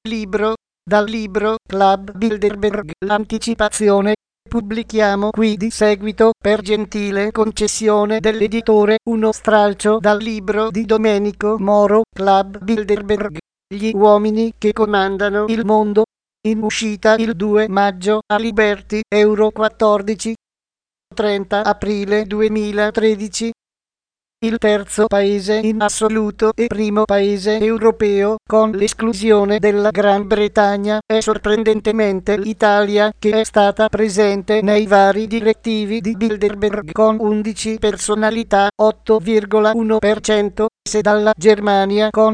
Libro, dal libro Club Bilderberg, l'anticipazione. Pubblichiamo qui di seguito, per gentile concessione dell'editore, uno stralcio dal libro di Domenico Moro, Club Bilderberg, Gli uomini che comandano il mondo, in uscita il 2 maggio a Liberty, Euro 14, 30 aprile 2013. Il terzo paese in assoluto e primo paese europeo, con l'esclusione della Gran Bretagna, è sorprendentemente l'Italia, che è stata presente nei vari direttivi di Bilderberg con 11 personalità, 8,1%, se dalla Germania con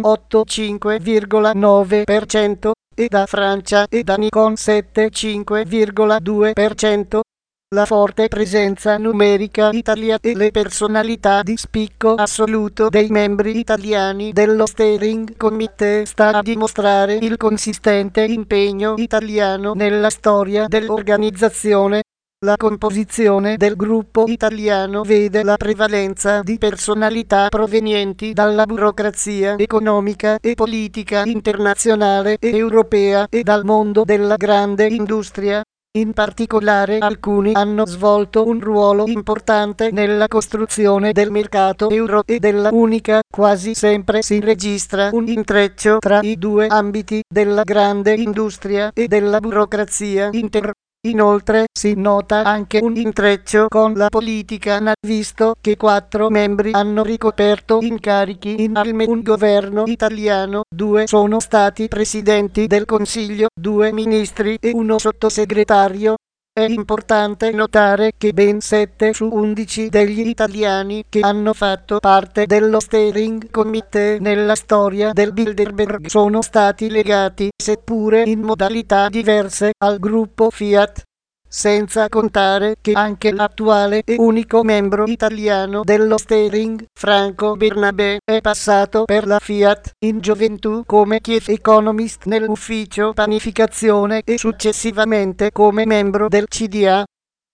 85,9%, e da Francia e Dani con 75,2%. La forte presenza numerica italiana e le personalità di spicco assoluto dei membri italiani dello Steering Committee sta a dimostrare il consistente impegno italiano nella storia dell'organizzazione. La composizione del gruppo italiano vede la prevalenza di personalità provenienti dalla burocrazia economica e politica internazionale e europea e dal mondo della grande industria. In particolare alcuni hanno svolto un ruolo importante nella costruzione del mercato euro e della unica. Quasi sempre si registra un intreccio tra i due ambiti della grande industria e della burocrazia Inoltre si nota anche un intreccio con la politica visto che 4 membri hanno ricoperto incarichi in almeno un governo italiano, 2 sono stati presidenti del Consiglio, 2 ministri e 1 sottosegretario. È importante notare che ben 7 su 11 degli italiani che hanno fatto parte dello Steering Committee nella storia del Bilderberg sono stati legati, seppure in modalità diverse, al gruppo Fiat. Senza contare che anche l'attuale e unico membro italiano dello Steering, Franco Bernabé, è passato per la Fiat in gioventù come chief economist nell'ufficio panificazione e successivamente come membro del CDA.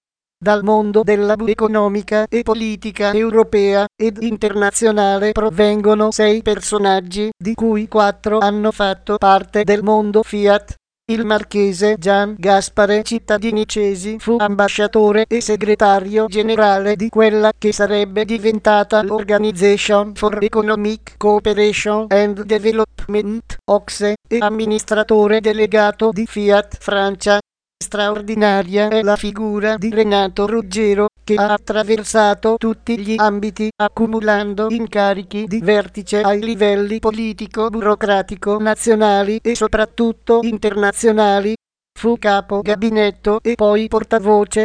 Dal mondo della economica e politica europea ed internazionale provengono 6 personaggi, di cui 4 hanno fatto parte del mondo Fiat. Il marchese Gian Gaspare Cittadinicesi fu ambasciatore e segretario generale di quella che sarebbe diventata l'Organization for Economic Cooperation and Development, OCSE, e amministratore delegato di Fiat Francia. Straordinaria è la figura di Renato Ruggero, che ha attraversato tutti gli ambiti, accumulando incarichi di vertice ai livelli politico-burocratico nazionali e soprattutto internazionali. Fu capo gabinetto e poi portavoce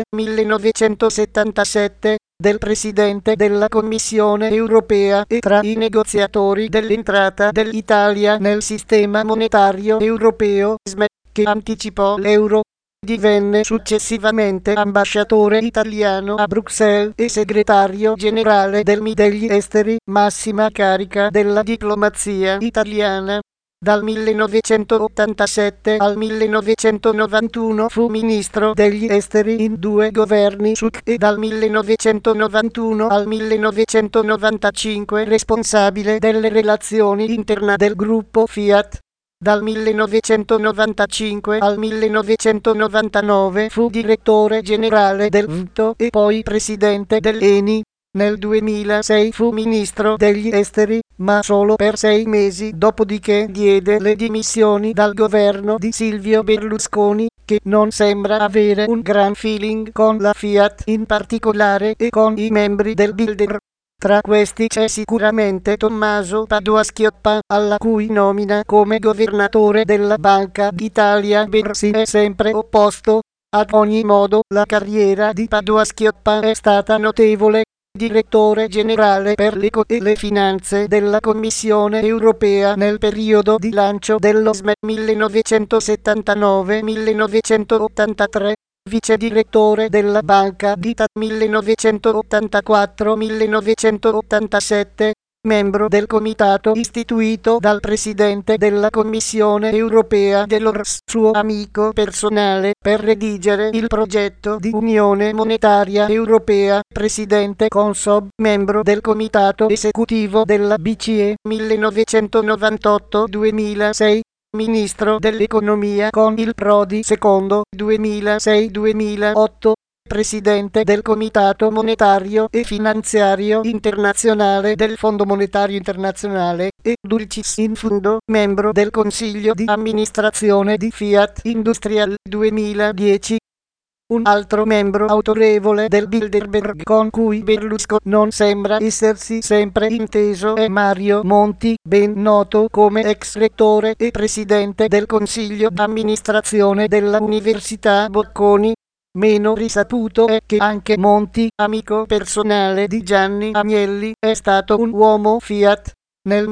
1977 del Presidente della Commissione europea e tra i negoziatori dell'entrata dell'Italia nel sistema monetario europeo, che anticipò l'euro. Divenne successivamente ambasciatore italiano a Bruxelles e segretario generale del MI degli esteri, massima carica della diplomazia italiana. Dal 1987 al 1991 fu ministro degli esteri in 2 governi Suk e dal 1991 al 1995 responsabile delle relazioni interne del gruppo Fiat. Dal 1995 al 1999 fu direttore generale del VTO e poi presidente dell'ENI. Nel 2006 fu ministro degli esteri, ma solo per 6 mesi, dopodiché diede le dimissioni dal governo di Silvio Berlusconi, che non sembra avere un gran feeling con la Fiat in particolare e con i membri del Bilderberg. Tra questi c'è sicuramente Tommaso Padoa-Schioppa, alla cui nomina come governatore della Banca d'Italia si è sempre opposto. Ad ogni modo, la carriera di Padoa-Schioppa è stata notevole. Direttore generale per le finanze della Commissione europea nel periodo di lancio dello SME 1979-1983. Vice direttore della Banca d'Italia 1984-1987, membro del comitato istituito dal Presidente della Commissione europea Delors, suo amico personale, per redigere il progetto di Unione Monetaria Europea, Presidente Consob, membro del comitato esecutivo della BCE 1998-2006. Ministro dell'Economia con il Prodi II 2006-2008, Presidente del Comitato Monetario e Finanziario Internazionale del Fondo Monetario Internazionale e Dulcis in Fundo, membro del Consiglio di amministrazione di Fiat Industrial 2010. Un altro membro autorevole del Bilderberg con cui Berlusconi non sembra essersi sempre inteso è Mario Monti, ben noto come ex rettore e presidente del Consiglio d'amministrazione della Università Bocconi. Meno risaputo è che anche Monti, amico personale di Gianni Agnelli, è stato un uomo Fiat. Nel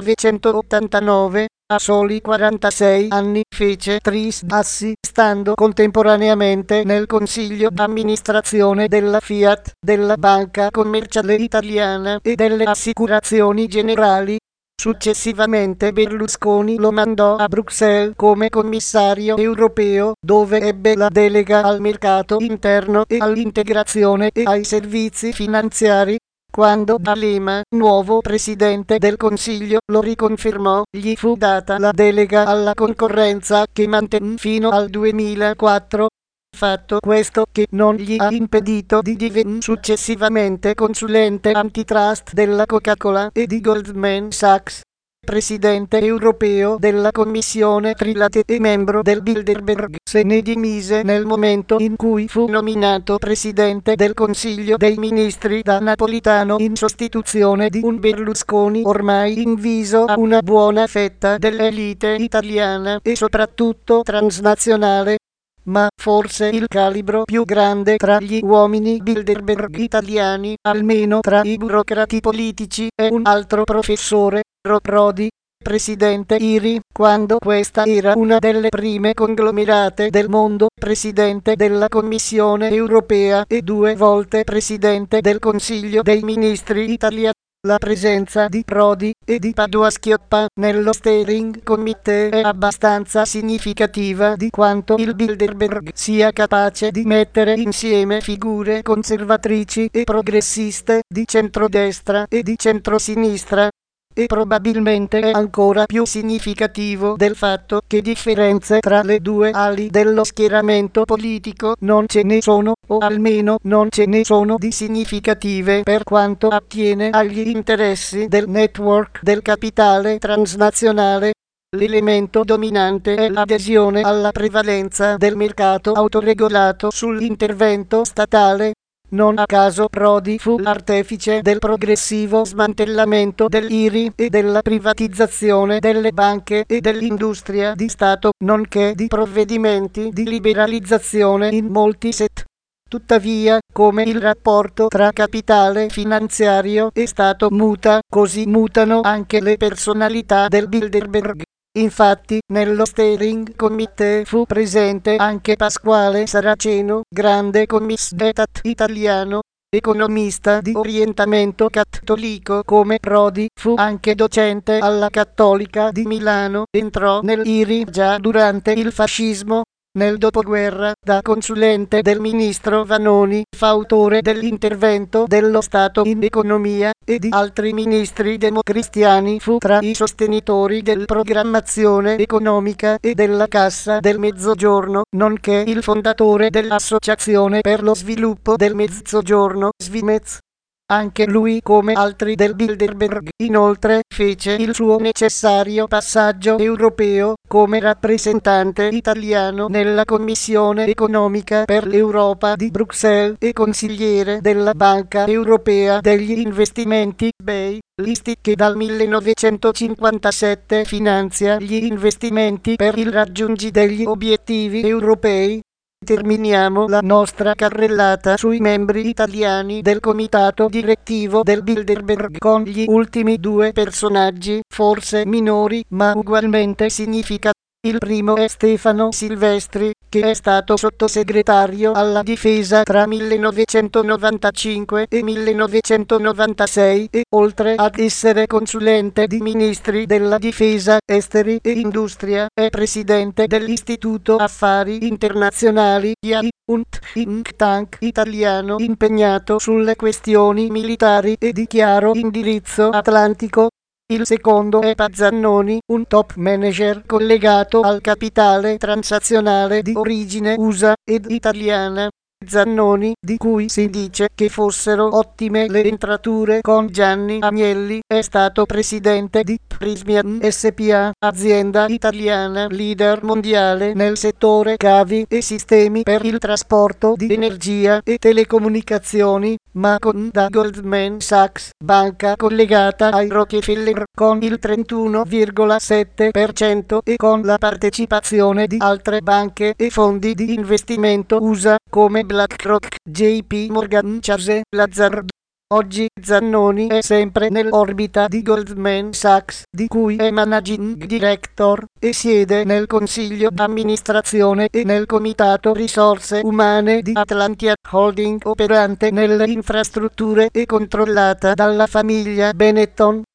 1989, a soli 46 anni, fece 3 assi, stando contemporaneamente nel consiglio d'amministrazione della Fiat, della Banca Commerciale Italiana e delle Assicurazioni Generali. Successivamente Berlusconi lo mandò a Bruxelles come commissario europeo, dove ebbe la delega al mercato interno e all'integrazione e ai servizi finanziari. Quando D'Alema, nuovo presidente del Consiglio, lo riconfermò, gli fu data la delega alla concorrenza che mantenne fino al 2004. Fatto questo che non gli ha impedito di diventare successivamente consulente antitrust della Coca-Cola e di Goldman Sachs, presidente europeo della Commissione Trilate e membro del Bilderberg. Se ne dimise nel momento in cui fu nominato presidente del Consiglio dei Ministri da Napolitano in sostituzione di un Berlusconi ormai inviso a una buona fetta dell'elite italiana e soprattutto transnazionale. Ma forse il calibro più grande tra gli uomini Bilderberg italiani, almeno tra i burocrati politici, è un altro professore, Prodi, presidente IRI, quando questa era una delle prime conglomerate del mondo, presidente della Commissione europea e 2 volte presidente del Consiglio dei Ministri italiani. La presenza di Prodi e di Padoa-Schioppa nello steering committee è abbastanza significativa di quanto il Bilderberg sia capace di mettere insieme figure conservatrici e progressiste di centrodestra e di centrosinistra. E probabilmente è ancora più significativo del fatto che differenze tra le 2 ali dello schieramento politico non ce ne sono, o almeno non ce ne sono di significative per quanto attiene agli interessi del network del capitale transnazionale. L'elemento dominante è l'adesione alla prevalenza del mercato autoregolato sull'intervento statale. Non a caso Prodi fu l'artefice del progressivo smantellamento dell'IRI e della privatizzazione delle banche e dell'industria di Stato, nonché di provvedimenti di liberalizzazione in molti settori. Tuttavia, come il rapporto tra capitale finanziario e Stato muta, così mutano anche le personalità del Bilderberg. Infatti, nello steering committee fu presente anche Pasquale Saraceno, grande commissario italiano, economista di orientamento cattolico come Prodi, fu anche docente alla Cattolica di Milano, entrò nell'IRI già durante il fascismo. Nel dopoguerra, da consulente del ministro Vanoni, fautore dell'intervento dello Stato in economia e di altri ministri democristiani, fu tra i sostenitori della programmazione economica e della Cassa del Mezzogiorno, nonché il fondatore dell'Associazione per lo sviluppo del Mezzogiorno, Svimez. Anche lui, come altri del Bilderberg, inoltre, fece il suo necessario passaggio europeo come rappresentante italiano nella Commissione economica per l'Europa di Bruxelles e consigliere della Banca Europea degli Investimenti, BEI, l'ISTI che dal 1957 finanzia gli investimenti per il raggiungimento degli obiettivi europei. Terminiamo la nostra carrellata sui membri italiani del comitato direttivo del Bilderberg con gli ultimi 2 personaggi, forse minori ma ugualmente significativi. Il primo è Stefano Silvestri, che è stato sottosegretario alla difesa tra 1995 e 1996 e, oltre ad essere consulente di ministri della difesa, esteri e industria, è presidente dell'Istituto Affari Internazionali IAI, un think tank italiano impegnato sulle questioni militari e di chiaro indirizzo atlantico. Il secondo è Pazzannoni, un top manager collegato al capitale transazionale di origine USA ed italiana. Zannoni, di cui si dice che fossero ottime le entrature con Gianni Agnelli, è stato presidente di Prysmian SpA, azienda italiana leader mondiale nel settore cavi e sistemi per il trasporto di energia e telecomunicazioni, ma con da Goldman Sachs, banca collegata ai Rockefeller, con il 31,7% e con la partecipazione di altre banche e fondi di investimento USA come BlackRock, JP Morgan Chase, Lazard. Oggi Zannoni è sempre nell'orbita di Goldman Sachs, di cui è managing director, e siede nel consiglio d'amministrazione e nel comitato risorse umane di Atlantia Holding, operante nelle infrastrutture e controllata dalla famiglia Benetton.